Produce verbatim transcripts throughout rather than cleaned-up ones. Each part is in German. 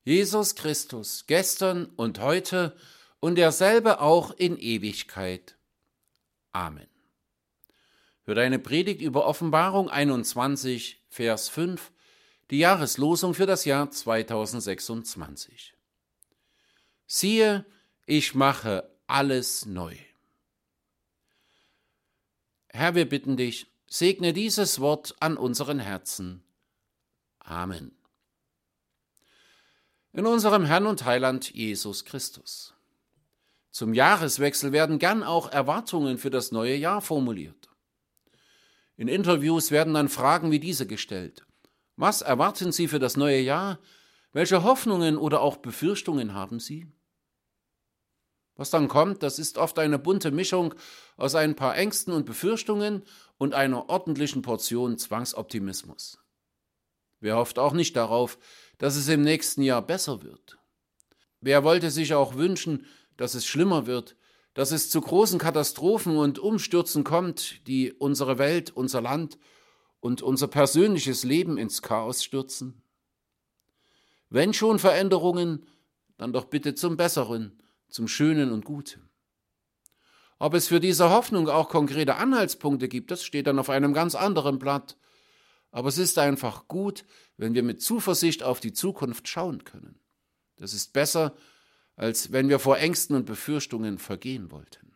Jesus Christus, gestern und heute und derselbe auch in Ewigkeit. Amen. Hört eine Predigt über Offenbarung einundzwanzig, Vers fünf, die Jahreslosung für das Jahr zweitausendsechsundzwanzig. Siehe, ich mache alles neu. Herr, wir bitten dich, segne dieses Wort an unseren Herzen. Amen. In unserem Herrn und Heiland Jesus Christus. Zum Jahreswechsel werden gern auch Erwartungen für das neue Jahr formuliert. In Interviews werden dann Fragen wie diese gestellt. Was erwarten Sie für das neue Jahr? Welche Hoffnungen oder auch Befürchtungen haben Sie? Was dann kommt, das ist oft eine bunte Mischung aus ein paar Ängsten und Befürchtungen und einer ordentlichen Portion Zwangsoptimismus. Wer hofft auch nicht darauf, dass es im nächsten Jahr besser wird? Wer wollte sich auch wünschen, dass es schlimmer wird, dass es zu großen Katastrophen und Umstürzen kommt, die unsere Welt, unser Land und unser persönliches Leben ins Chaos stürzen? Wenn schon Veränderungen, dann doch bitte zum Besseren, zum Schönen und Guten. Ob es für diese Hoffnung auch konkrete Anhaltspunkte gibt, das steht dann auf einem ganz anderen Blatt. Aber es ist einfach gut, wenn wir mit Zuversicht auf die Zukunft schauen können. Das ist besser, als wenn wir vor Ängsten und Befürchtungen vergehen wollten.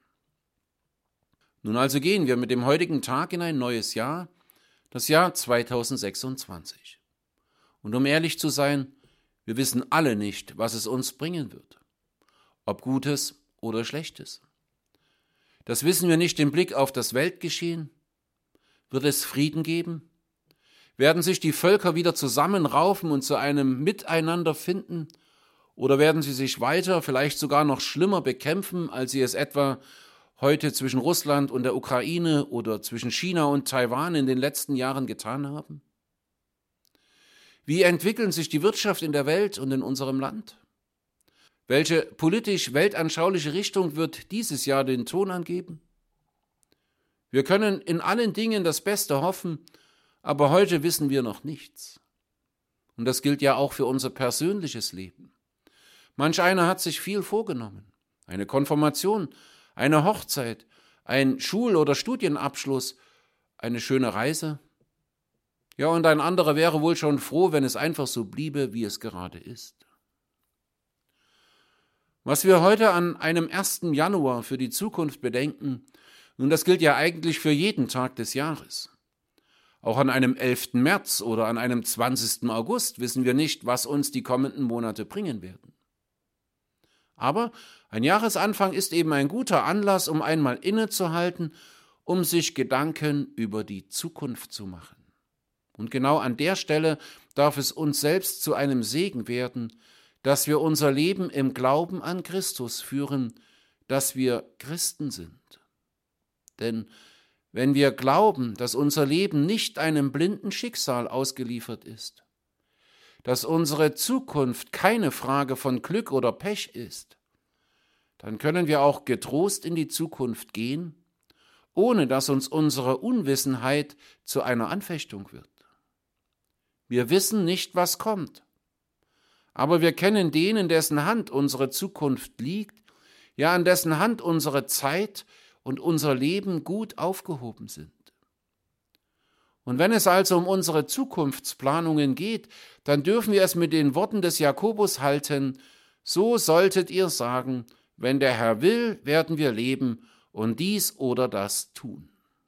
Nun also gehen wir mit dem heutigen Tag in ein neues Jahr, das Jahr zweitausendsechsundzwanzig. Und um ehrlich zu sein, wir wissen alle nicht, was es uns bringen wird. Ob Gutes oder Schlechtes. Das wissen wir nicht im Blick auf das Weltgeschehen. Wird es Frieden geben? Werden sich die Völker wieder zusammenraufen und zu einem Miteinander finden? Oder werden sie sich weiter, vielleicht sogar noch schlimmer bekämpfen, als sie es etwa heute zwischen Russland und der Ukraine oder zwischen China und Taiwan in den letzten Jahren getan haben? Wie entwickeln sich die Wirtschaft in der Welt und in unserem Land? Welche politisch-weltanschauliche Richtung wird dieses Jahr den Ton angeben? Wir können in allen Dingen das Beste hoffen, aber heute wissen wir noch nichts. Und das gilt ja auch für unser persönliches Leben. Manch einer hat sich viel vorgenommen. Eine Konfirmation, eine Hochzeit, ein Schul- oder Studienabschluss, eine schöne Reise. Ja, und ein anderer wäre wohl schon froh, wenn es einfach so bliebe, wie es gerade ist. Was wir heute an einem ersten Januar für die Zukunft bedenken, nun, das gilt ja eigentlich für jeden Tag des Jahres. Auch an einem elften März oder an einem zwanzigsten August wissen wir nicht, was uns die kommenden Monate bringen werden. Aber ein Jahresanfang ist eben ein guter Anlass, um einmal innezuhalten, um sich Gedanken über die Zukunft zu machen. Und genau an der Stelle darf es uns selbst zu einem Segen werden, dass wir unser Leben im Glauben an Christus führen, dass wir Christen sind. Denn wenn wir glauben, dass unser Leben nicht einem blinden Schicksal ausgeliefert ist, dass unsere Zukunft keine Frage von Glück oder Pech ist, dann können wir auch getrost in die Zukunft gehen, ohne dass uns unsere Unwissenheit zu einer Anfechtung wird. Wir wissen nicht, was kommt, aber wir kennen den, in dessen Hand unsere Zukunft liegt, ja, an dessen Hand unsere Zeit und unser Leben gut aufgehoben sind. Und wenn es also um unsere Zukunftsplanungen geht, dann dürfen wir es mit den Worten des Jakobus halten: So solltet ihr sagen, wenn der Herr will, werden wir leben und dies oder das tun.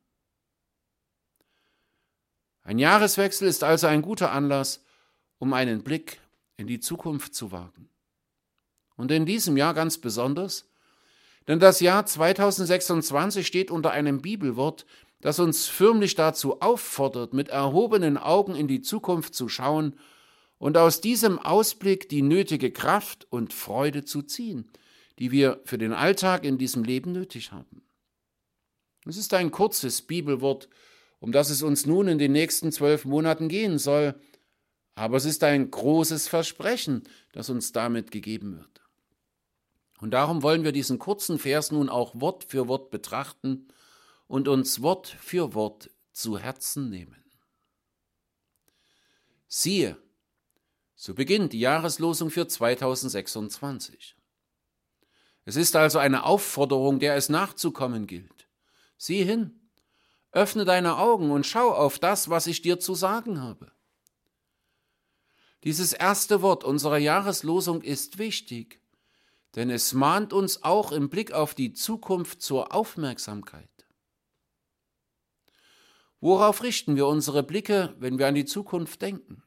Ein Jahreswechsel ist also ein guter Anlass, um einen Blick in die Zukunft zu wagen. Und in diesem Jahr ganz besonders, denn das Jahr zweitausendsechsundzwanzig steht unter einem Bibelwort, das uns förmlich dazu auffordert, mit erhobenen Augen in die Zukunft zu schauen und aus diesem Ausblick die nötige Kraft und Freude zu ziehen, die wir für den Alltag in diesem Leben nötig haben. Es ist ein kurzes Bibelwort, um das es uns nun in den nächsten zwölf Monaten gehen soll, aber es ist ein großes Versprechen, das uns damit gegeben wird. Und darum wollen wir diesen kurzen Vers nun auch Wort für Wort betrachten und uns Wort für Wort zu Herzen nehmen. Siehe, So beginnt die Jahreslosung für zweitausendsechsundzwanzig. Es ist also eine Aufforderung, der es nachzukommen gilt. Sieh hin, öffne deine Augen und schau auf das, was ich dir zu sagen habe. Dieses erste Wort unserer Jahreslosung ist wichtig, denn es mahnt uns auch im Blick auf die Zukunft zur Aufmerksamkeit. Worauf richten wir unsere Blicke, wenn wir an die Zukunft denken?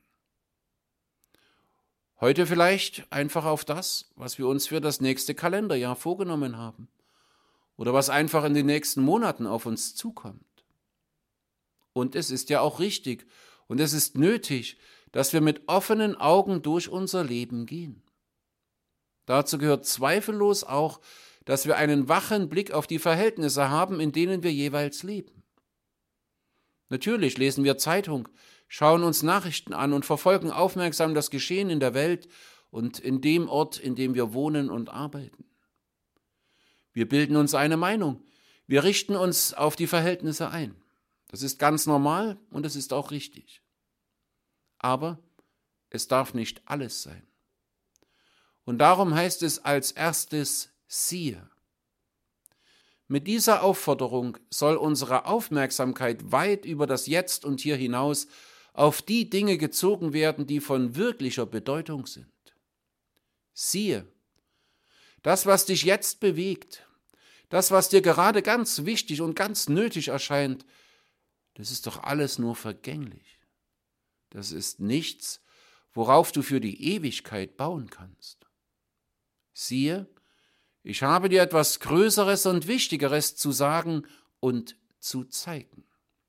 Heute vielleicht einfach auf das, was wir uns für das nächste Kalenderjahr vorgenommen haben oder was einfach in den nächsten Monaten auf uns zukommt. Und es ist ja auch richtig und es ist nötig, dass wir mit offenen Augen durch unser Leben gehen. Dazu gehört zweifellos auch, dass wir einen wachen Blick auf die Verhältnisse haben, in denen wir jeweils leben. Natürlich lesen wir Zeitung, schauen uns Nachrichten an und verfolgen aufmerksam das Geschehen in der Welt und in dem Ort, in dem wir wohnen und arbeiten. Wir bilden uns eine Meinung, wir richten uns auf die Verhältnisse ein. Das ist ganz normal und es ist auch richtig. Aber es darf nicht alles sein. Und darum heißt es als erstes, siehe. Mit dieser Aufforderung soll unsere Aufmerksamkeit weit über das Jetzt und Hier hinaus auf die Dinge gezogen werden, die von wirklicher Bedeutung sind. Siehe, das, was dich jetzt bewegt, das, was dir gerade ganz wichtig und ganz nötig erscheint, das ist doch alles nur vergänglich. Das ist nichts, worauf du für die Ewigkeit bauen kannst. Siehe, ich habe dir etwas Größeres und Wichtigeres zu sagen und zu zeigen.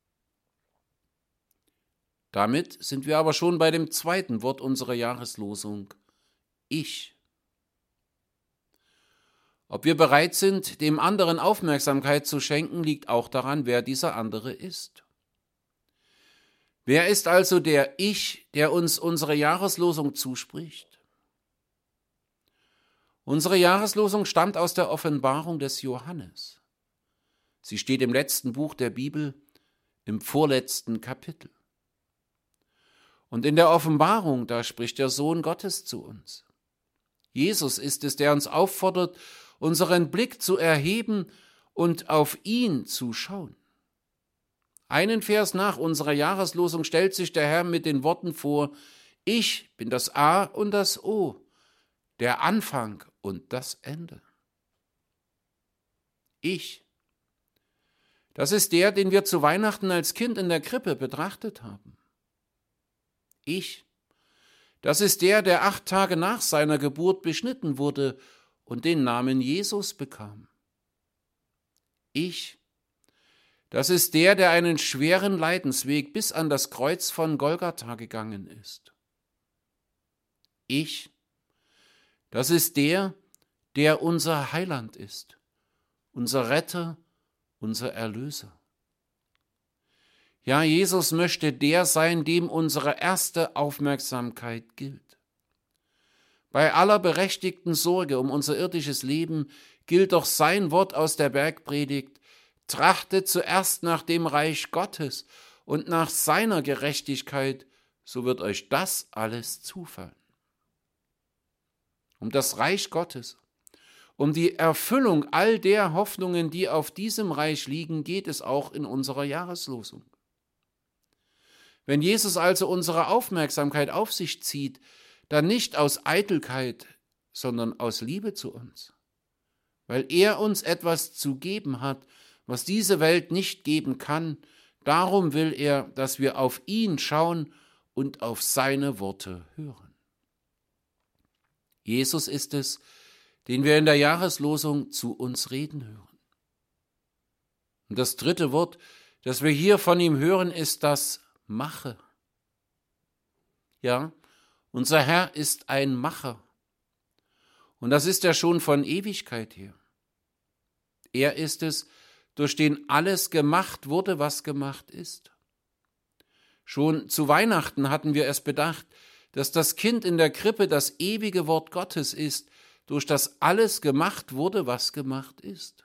Damit sind wir aber schon bei dem zweiten Wort unserer Jahreslosung, ich. Ob wir bereit sind, dem anderen Aufmerksamkeit zu schenken, liegt auch daran, wer dieser andere ist. Wer ist also der Ich, der uns unsere Jahreslosung zuspricht? Unsere Jahreslosung stammt aus der Offenbarung des Johannes. Sie steht im letzten Buch der Bibel, im vorletzten Kapitel. Und in der Offenbarung, da spricht der Sohn Gottes zu uns. Jesus ist es, der uns auffordert, unseren Blick zu erheben und auf ihn zu schauen. Einen Vers nach unserer Jahreslosung stellt sich der Herr mit den Worten vor, ich bin das A und das O, der Anfang und das Ende. Ich, das ist der, den wir zu Weihnachten als Kind in der Krippe betrachtet haben. Ich, das ist der, der acht Tage nach seiner Geburt beschnitten wurde und den Namen Jesus bekam. Ich, das ist der, der einen schweren Leidensweg bis an das Kreuz von Golgatha gegangen ist. Ich, das ist der, der unser Heiland ist, unser Retter, unser Erlöser. Ja, Jesus möchte der sein, dem unsere erste Aufmerksamkeit gilt. Bei aller berechtigten Sorge um unser irdisches Leben gilt doch sein Wort aus der Bergpredigt, trachtet zuerst nach dem Reich Gottes und nach seiner Gerechtigkeit, so wird euch das alles zufallen. Um das Reich Gottes, um die Erfüllung all der Hoffnungen, die auf diesem Reich liegen, geht es auch in unserer Jahreslosung. Wenn Jesus also unsere Aufmerksamkeit auf sich zieht, dann nicht aus Eitelkeit, sondern aus Liebe zu uns, weil er uns etwas zu geben hat, was diese Welt nicht geben kann. Darum will er, dass wir auf ihn schauen und auf seine Worte hören. Jesus ist es, den wir in der Jahreslosung zu uns reden hören. Und das dritte Wort, das wir hier von ihm hören, ist das Mache. Ja, unser Herr ist ein Macher. Und das ist er schon von Ewigkeit her. Er ist es, durch den alles gemacht wurde, was gemacht ist. Schon zu Weihnachten hatten wir es bedacht, dass das Kind in der Krippe das ewige Wort Gottes ist, durch das alles gemacht wurde, was gemacht ist.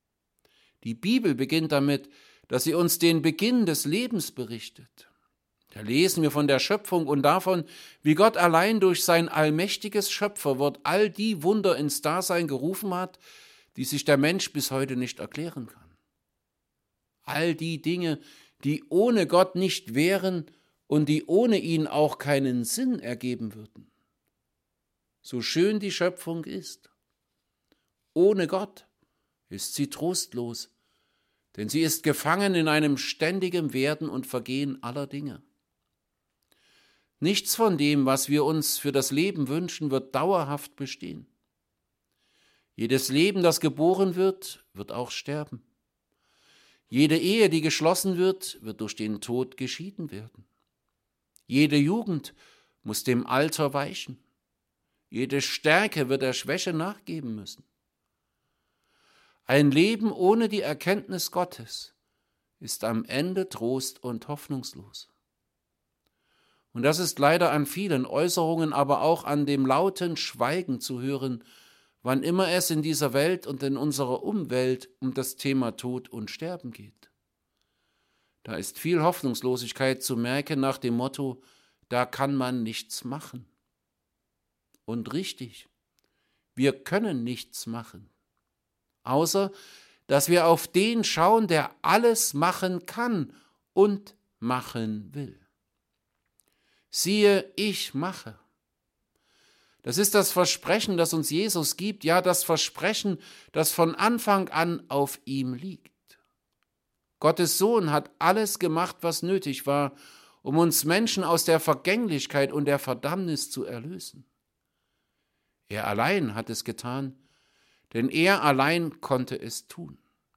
Die Bibel beginnt damit, dass sie uns den Beginn des Lebens berichtet. Da lesen wir von der Schöpfung und davon, wie Gott allein durch sein allmächtiges Schöpferwort all die Wunder ins Dasein gerufen hat, die sich der Mensch bis heute nicht erklären kann. All die Dinge, die ohne Gott nicht wären und die ohne ihn auch keinen Sinn ergeben würden. So schön die Schöpfung ist, ohne Gott ist sie trostlos, denn sie ist gefangen in einem ständigen Werden und Vergehen aller Dinge. Nichts von dem, was wir uns für das Leben wünschen, wird dauerhaft bestehen. Jedes Leben, das geboren wird, wird auch sterben. Jede Ehe, die geschlossen wird, wird durch den Tod geschieden werden. Jede Jugend muss dem Alter weichen. Jede Stärke wird der Schwäche nachgeben müssen. Ein Leben ohne die Erkenntnis Gottes ist am Ende trost- und hoffnungslos. Und das ist leider an vielen Äußerungen, aber auch an dem lauten Schweigen zu hören, wann immer es in dieser Welt und in unserer Umwelt um das Thema Tod und Sterben geht. Da ist viel Hoffnungslosigkeit zu merken nach dem Motto, da kann man nichts machen. Und richtig, wir können nichts machen, außer dass wir auf den schauen, der alles machen kann und machen will. Siehe, ich mache. Das ist das Versprechen, das uns Jesus gibt, ja das Versprechen, das von Anfang an auf ihm liegt. Gottes Sohn hat alles gemacht, was nötig war, um uns Menschen aus der Vergänglichkeit und der Verdammnis zu erlösen. Er allein hat es getan, denn er allein konnte es tun.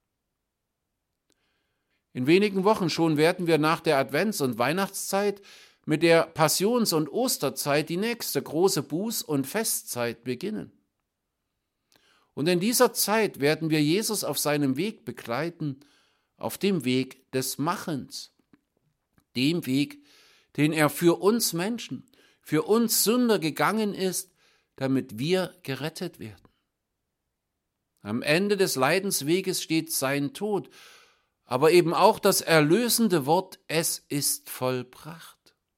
In wenigen Wochen schon werden wir nach der Advents- und Weihnachtszeit mit der Passions- und Osterzeit die nächste große Buß- und Festzeit beginnen. Und in dieser Zeit werden wir Jesus auf seinem Weg begleiten, auf dem Weg des Machens, dem Weg, den er für uns Menschen, für uns Sünder gegangen ist, damit wir gerettet werden. Am Ende des Leidensweges steht sein Tod, aber eben auch das erlösende Wort, es ist vollbracht.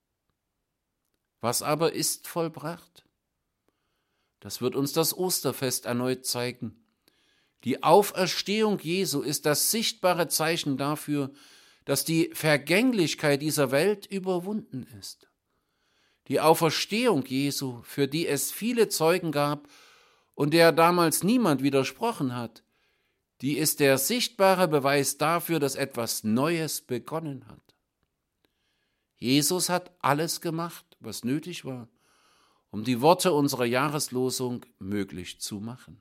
Was aber ist vollbracht? Das wird uns das Osterfest erneut zeigen. Die Auferstehung Jesu ist das sichtbare Zeichen dafür, dass die Vergänglichkeit dieser Welt überwunden ist. Die Auferstehung Jesu, für die es viele Zeugen gab und der damals niemand widersprochen hat, die ist der sichtbare Beweis dafür, dass etwas Neues begonnen hat. Jesus hat alles gemacht, was nötig war, um die Worte unserer Jahreslosung möglich zu machen.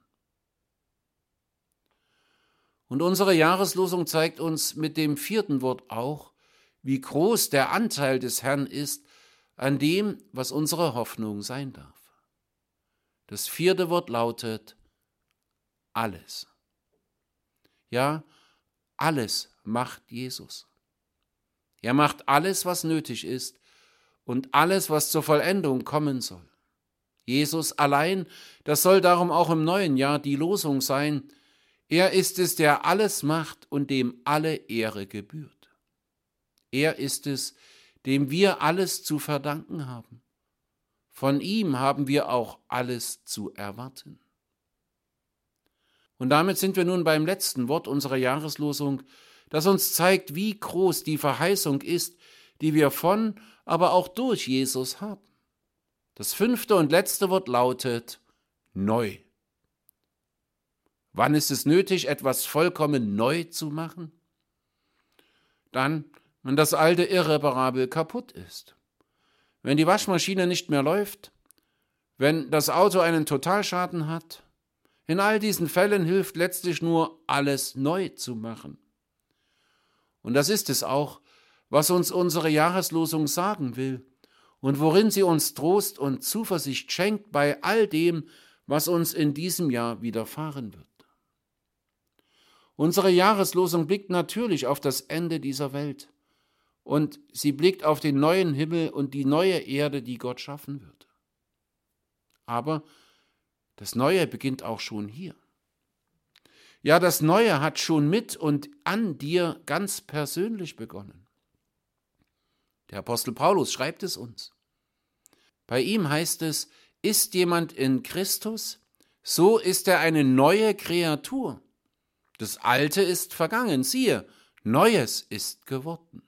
Und unsere Jahreslosung zeigt uns mit dem vierten Wort auch, wie groß der Anteil des Herrn ist an dem, was unsere Hoffnung sein darf. Das vierte Wort lautet alles. Ja, alles macht Jesus. Er macht alles, was nötig ist und alles, was zur Vollendung kommen soll. Jesus allein, das soll darum auch im neuen Jahr die Losung sein. Er ist es, der alles macht und dem alle Ehre gebührt. Er ist es, dem wir alles zu verdanken haben. Von ihm haben wir auch alles zu erwarten. Und damit sind wir nun beim letzten Wort unserer Jahreslosung, das uns zeigt, wie groß die Verheißung ist, die wir von, aber auch durch Jesus haben. Das fünfte und letzte Wort lautet neu. Wann ist es nötig, etwas vollkommen neu zu machen? Dann, wenn das alte irreparabel kaputt ist. Wenn die Waschmaschine nicht mehr läuft, wenn das Auto einen Totalschaden hat. In all diesen Fällen hilft letztlich nur, alles neu zu machen. Und das ist es auch, was uns unsere Jahreslosung sagen will und worin sie uns Trost und Zuversicht schenkt bei all dem, was uns in diesem Jahr widerfahren wird. Unsere Jahreslosung blickt natürlich auf das Ende dieser Welt und sie blickt auf den neuen Himmel und die neue Erde, die Gott schaffen wird. Aber das Neue beginnt auch schon hier. Ja, das Neue hat schon mit und an dir ganz persönlich begonnen. Der Apostel Paulus schreibt es uns. Bei ihm heißt es, ist jemand in Christus, so ist er eine neue Kreatur. Das Alte ist vergangen, siehe, Neues ist geworden.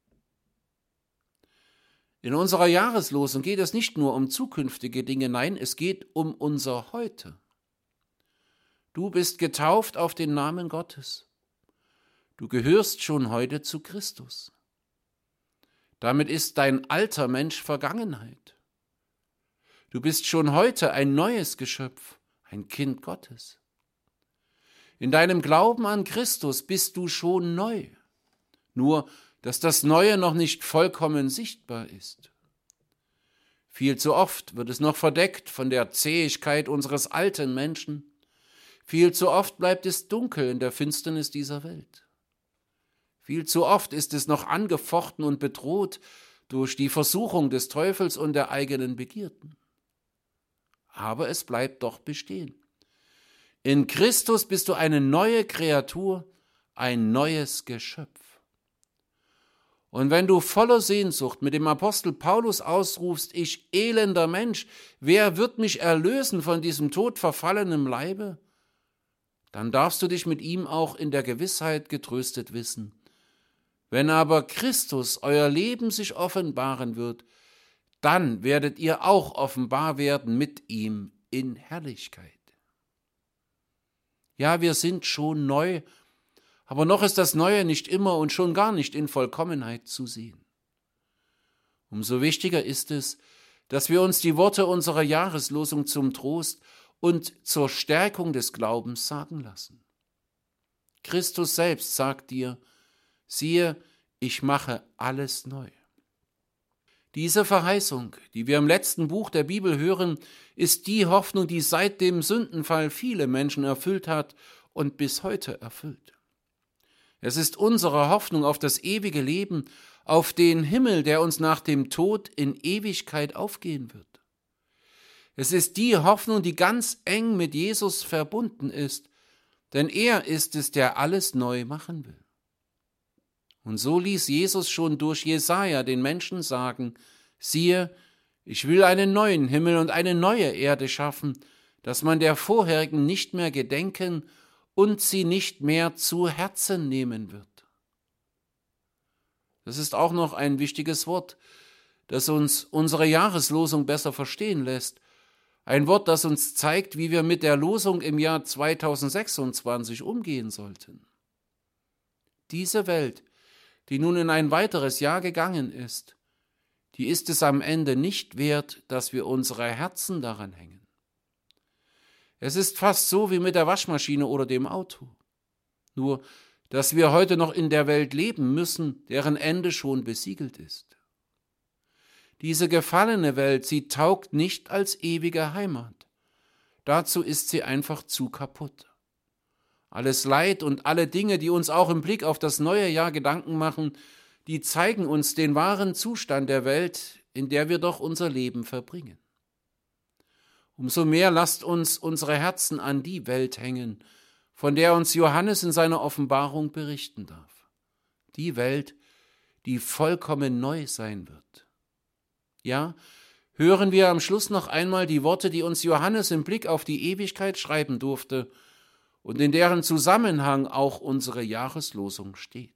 In unserer Jahreslosung geht es nicht nur um zukünftige Dinge, nein, es geht um unser Heute. Du bist getauft auf den Namen Gottes. Du gehörst schon heute zu Christus. Damit ist dein alter Mensch Vergangenheit. Du bist schon heute ein neues Geschöpf, ein Kind Gottes. In deinem Glauben an Christus bist du schon neu, nur dass das Neue noch nicht vollkommen sichtbar ist. Viel zu oft wird es noch verdeckt von der Zähigkeit unseres alten Menschen. Viel zu oft bleibt es dunkel in der Finsternis dieser Welt. Viel zu oft ist es noch angefochten und bedroht durch die Versuchung des Teufels und der eigenen Begierden. Aber es bleibt doch bestehen. In Christus bist du eine neue Kreatur, ein neues Geschöpf. Und wenn du voller Sehnsucht mit dem Apostel Paulus ausrufst, ich elender Mensch, wer wird mich erlösen von diesem todverfallenen Leibe? Dann darfst du dich mit ihm auch in der Gewissheit getröstet wissen. Wenn aber Christus euer Leben sich offenbaren wird, dann werdet ihr auch offenbar werden mit ihm in Herrlichkeit. Ja, wir sind schon neu, aber noch ist das Neue nicht immer und schon gar nicht in Vollkommenheit zu sehen. Umso wichtiger ist es, dass wir uns die Worte unserer Jahreslosung zum Trost und zur Stärkung des Glaubens sagen lassen. Christus selbst sagt dir, siehe, ich mache alles neu. Diese Verheißung, die wir im letzten Buch der Bibel hören, ist die Hoffnung, die seit dem Sündenfall viele Menschen erfüllt hat und bis heute erfüllt. Es ist unsere Hoffnung auf das ewige Leben, auf den Himmel, der uns nach dem Tod in Ewigkeit aufgehen wird. Es ist die Hoffnung, die ganz eng mit Jesus verbunden ist, denn er ist es, der alles neu machen will. Und so ließ Jesus schon durch Jesaja den Menschen sagen, siehe, ich will einen neuen Himmel und eine neue Erde schaffen, dass man der vorherigen nicht mehr gedenken und sie nicht mehr zu Herzen nehmen wird. Das ist auch noch ein wichtiges Wort, das uns unsere Jahreslosung besser verstehen lässt. Ein Wort, das uns zeigt, wie wir mit der Losung im Jahr zweitausendsechsundzwanzig umgehen sollten. Diese Welt, die nun in ein weiteres Jahr gegangen ist, die ist es am Ende nicht wert, dass wir unsere Herzen daran hängen. Es ist fast so wie mit der Waschmaschine oder dem Auto. Nur, dass wir heute noch in der Welt leben müssen, deren Ende schon besiegelt ist. Diese gefallene Welt, sie taugt nicht als ewige Heimat. Dazu ist sie einfach zu kaputt. Alles Leid und alle Dinge, die uns auch im Blick auf das neue Jahr Gedanken machen, die zeigen uns den wahren Zustand der Welt, in der wir doch unser Leben verbringen. Umso mehr lasst uns unsere Herzen an die Welt hängen, von der uns Johannes in seiner Offenbarung berichten darf. Die Welt, die vollkommen neu sein wird. Ja, hören wir am Schluss noch einmal die Worte, die uns Johannes im Blick auf die Ewigkeit schreiben durfte und in deren Zusammenhang auch unsere Jahreslosung steht.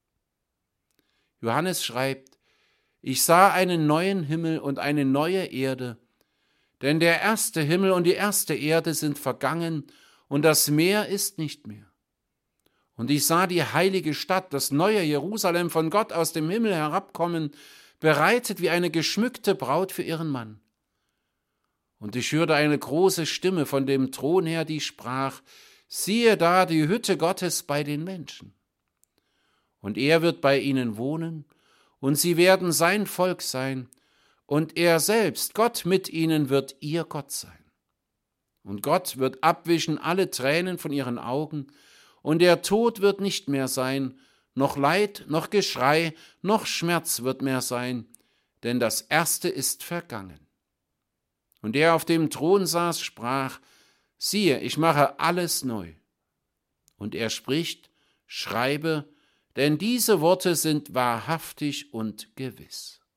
Johannes schreibt, ich sah einen neuen Himmel und eine neue Erde, denn der erste Himmel und die erste Erde sind vergangen und das Meer ist nicht mehr. Und ich sah die heilige Stadt, das neue Jerusalem von Gott aus dem Himmel herabkommen, bereitet wie eine geschmückte Braut für ihren Mann. Und ich hörte eine große Stimme von dem Thron her, die sprach, siehe da die Hütte Gottes bei den Menschen. Und er wird bei ihnen wohnen, und sie werden sein Volk sein, und er selbst, Gott mit ihnen, wird ihr Gott sein. Und Gott wird abwischen alle Tränen von ihren Augen, und der Tod wird nicht mehr sein, noch Leid, noch Geschrei, noch Schmerz wird mehr sein, denn das Erste ist vergangen. Und der auf dem Thron saß, sprach, siehe, ich mache alles neu. Und er spricht, schreibe, denn diese Worte sind wahrhaftig und gewiss.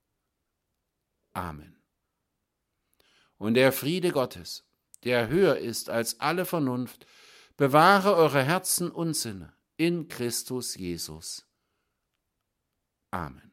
Amen. Und der Friede Gottes, der höher ist als alle Vernunft, bewahre eure Herzen und Sinne in Christus Jesus. Amen.